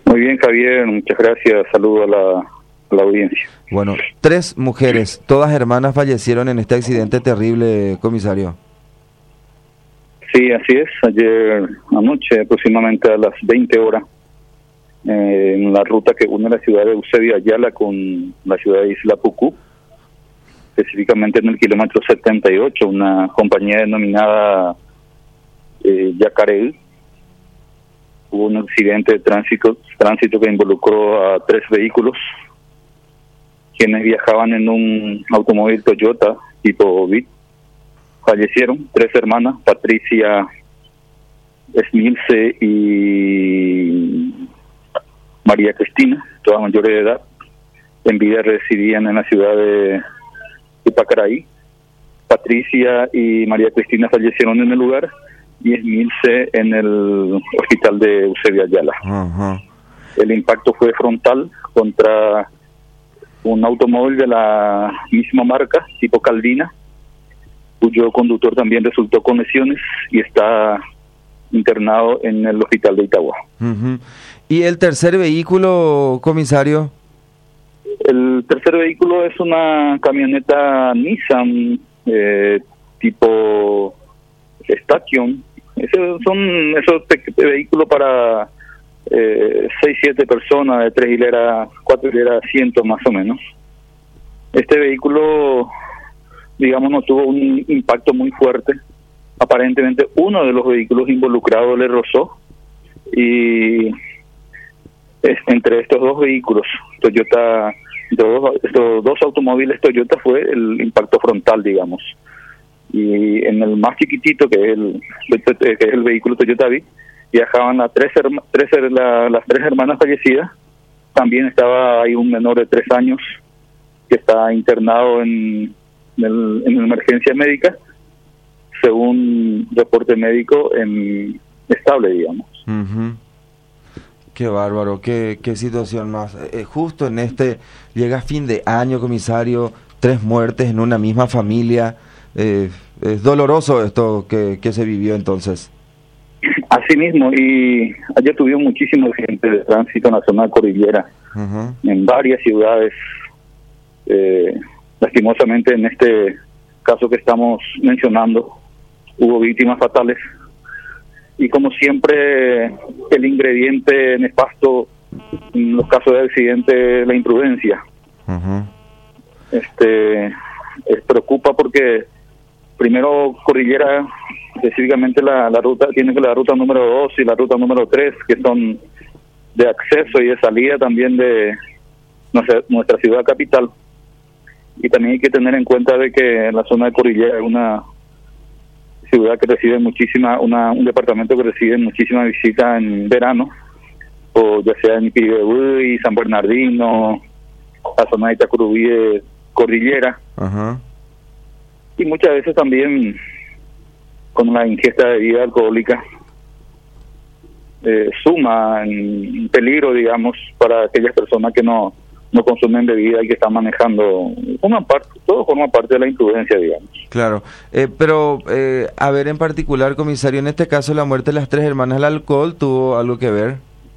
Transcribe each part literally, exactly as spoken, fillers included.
Muy bien, Javier, muchas gracias. Saludo a la, a la audiencia. Bueno, tres mujeres, todas hermanas, fallecieron en este accidente terrible, comisario. Sí, así es. Ayer anoche, aproximadamente a las veinte horas, eh, en la ruta que une la ciudad de Eusebio Ayala con la ciudad de Isla Pucú, específicamente en el kilómetro setenta y ocho, una compañía denominada eh, Yacaré, hubo un accidente de tránsito, tránsito que involucró a tres vehículos, quienes viajaban en un automóvil Toyota tipo Bit. Fallecieron tres hermanas, Patricia, Esmilce y María Cristina, todas mayores de edad. En vida residían en la ciudad de Ipacaraí. Patricia y María Cristina fallecieron en el lugar y Esmilce en el hospital de Eusebio Ayala. Uh-huh. El impacto fue frontal contra un automóvil de la misma marca, tipo Caldina, cuyo conductor también resultó con lesiones y está internado en el hospital de Itagua. Uh-huh. ¿Y el tercer vehículo, comisario? El tercer vehículo es una camioneta Nissan eh, tipo Station. Esos son esos vehículos para eh, seis, siete personas, de tres hileras, cuatro hileras, asientos más o menos. Este vehículo, digamos, no tuvo un impacto muy fuerte. Aparentemente uno de los vehículos involucrados le rozó y es, entre estos dos vehículos, Toyota, entre dos, estos dos automóviles Toyota fue el impacto frontal, digamos. Y en el más chiquitito, que es el, que es el vehículo Toyota Bit, viajaban las tres, tres, la, las tres hermanas fallecidas. También estaba ahí un menor de tres años que está internado en En, el, en emergencia médica, según reporte médico, en estable, digamos. Uh-huh. Qué bárbaro, qué, qué situación más. Eh, justo en este, llega fin de año, comisario, tres muertes en una misma familia. Eh, es doloroso esto que, que se vivió entonces. Así mismo, y ayer tuvimos muchísimos accidentes de tránsito en la zona de Cordillera, uh-huh. en varias ciudades. Eh, Lastimosamente, en este caso que estamos mencionando, hubo víctimas fatales. Y como siempre, el ingrediente nefasto en los casos de accidente es la imprudencia. Uh-huh. Este, es, preocupa porque, primero, Cordillera, específicamente la, la ruta, tiene que la ruta número dos y la ruta número tres, que son de acceso y de salida también de nuestra, nuestra ciudad capital. Y también hay que tener en cuenta de que la zona de Cordillera es una ciudad que recibe muchísima, una, un departamento que recibe muchísimas visitas en verano, o ya sea en Ipibebuy, San Bernardino, la zona de Itacurubí, de Cordillera. Uh-huh. Y muchas veces también con la ingesta de bebida alcohólica eh, suma en peligro, digamos, para aquellas personas que no no consumen bebida y que están manejando. Una parte, todo forma parte de la imprudencia, digamos. Claro, eh, pero eh, a ver, en particular, comisario, en este caso la muerte de las tres hermanas, ¿el alcohol tuvo algo que ver?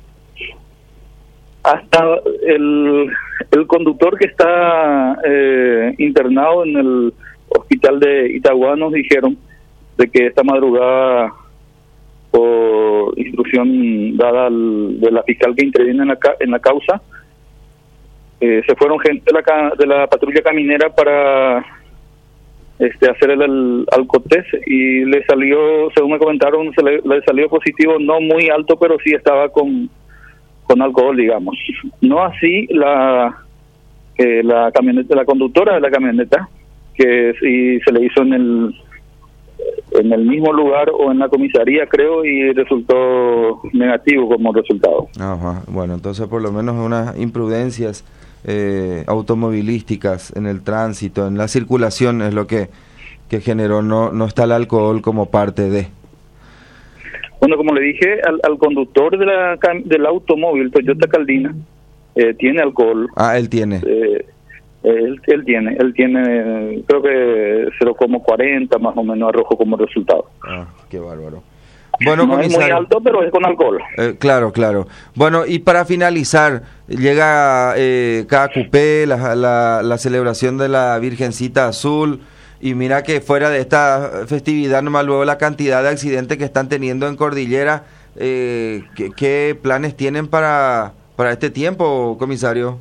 Hasta el, el conductor que está eh, internado en el hospital de Itagua nos dijeron de que esta madrugada, por instrucción dada al, de la fiscal que interviene en la, en la causa, Eh, se fueron gente de la, de la patrulla caminera para este, hacer el, el alcotés y le salió, según me comentaron, se le, le salió positivo, no muy alto, pero sí estaba con, con alcohol, digamos. No así la eh, la camioneta, la conductora de la camioneta, que sí se le hizo en el en el mismo lugar o en la comisaría, creo, y resultó negativo como resultado. Ajá. Bueno, entonces por lo menos unas imprudencias eh, automovilísticas en el tránsito, en la circulación es lo que, que generó, no no está el alcohol como parte de... Bueno, como le dije, al, al conductor de la del automóvil Toyota Caldina, eh, tiene alcohol. Ah, él tiene. Eh, él, él tiene, él tiene, creo que cero coma cuarenta más o menos arrojó como resultado. Ah, qué bárbaro. Bueno, no es muy alto, pero es con alcohol. Eh, claro, claro. Bueno, y para finalizar, llega eh, Cacupé, la, la, la celebración de la Virgencita Azul, y mira que fuera de esta festividad, nomás luego la cantidad de accidentes que están teniendo en Cordillera, eh, ¿qué, qué planes tienen para, para este tiempo, comisario?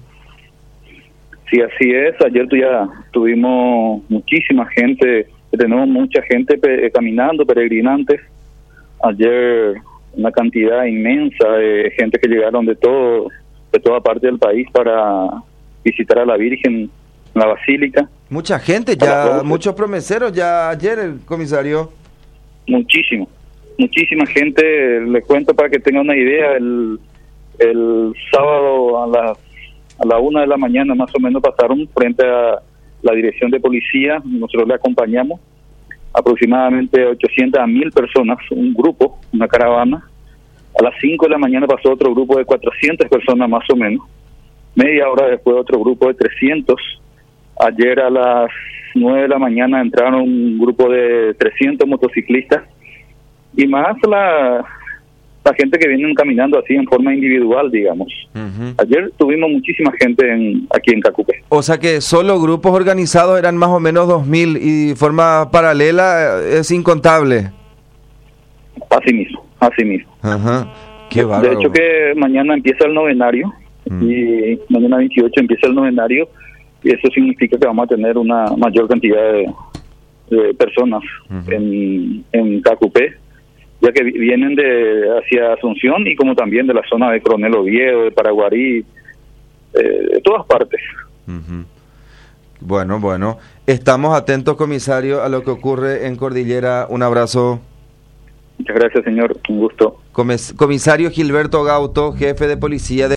Sí, así es. Ayer tu ya tuvimos muchísima gente, tenemos mucha gente pe caminando, peregrinantes. Ayer una cantidad inmensa de gente que llegaron de todo, de toda parte del país para visitar a la Virgen en la Basílica. Mucha gente, ya muchos promeseros ya ayer, el comisario. Muchísimo, muchísima gente. Les cuento para que tengan una idea, el, el sábado a las a la una de la mañana más o menos pasaron frente a la dirección de policía, nosotros le acompañamos, aproximadamente ochocientas a mil personas, un grupo, una caravana. A las cinco de la mañana pasó otro grupo de cuatrocientas personas más o menos, media hora después otro grupo de trescientos. Ayer a las nueve de la mañana entraron un grupo de trescientos motociclistas y más la, la gente que vienen caminando así en forma individual, digamos. Uh-huh. Ayer tuvimos muchísima gente en, aquí en Cacupé. O sea que solo grupos organizados eran más o menos dos mil y de forma paralela es incontable. Así mismo, así mismo. Uh-huh. Qué bárbaro. De hecho que mañana empieza el novenario uh-huh. y mañana veintiocho empieza el novenario. Y eso significa que vamos a tener una mayor cantidad de, de personas uh-huh. en, en Cacupé, ya que vienen de hacia Asunción y como también de la zona de Coronel Oviedo, de Paraguarí, eh, de todas partes. Uh-huh. Bueno, bueno. Estamos atentos, comisario, a lo que ocurre en Cordillera. Un abrazo. Muchas gracias, señor. Un gusto. Comis- comisario Gilberto Gauto, jefe de policía de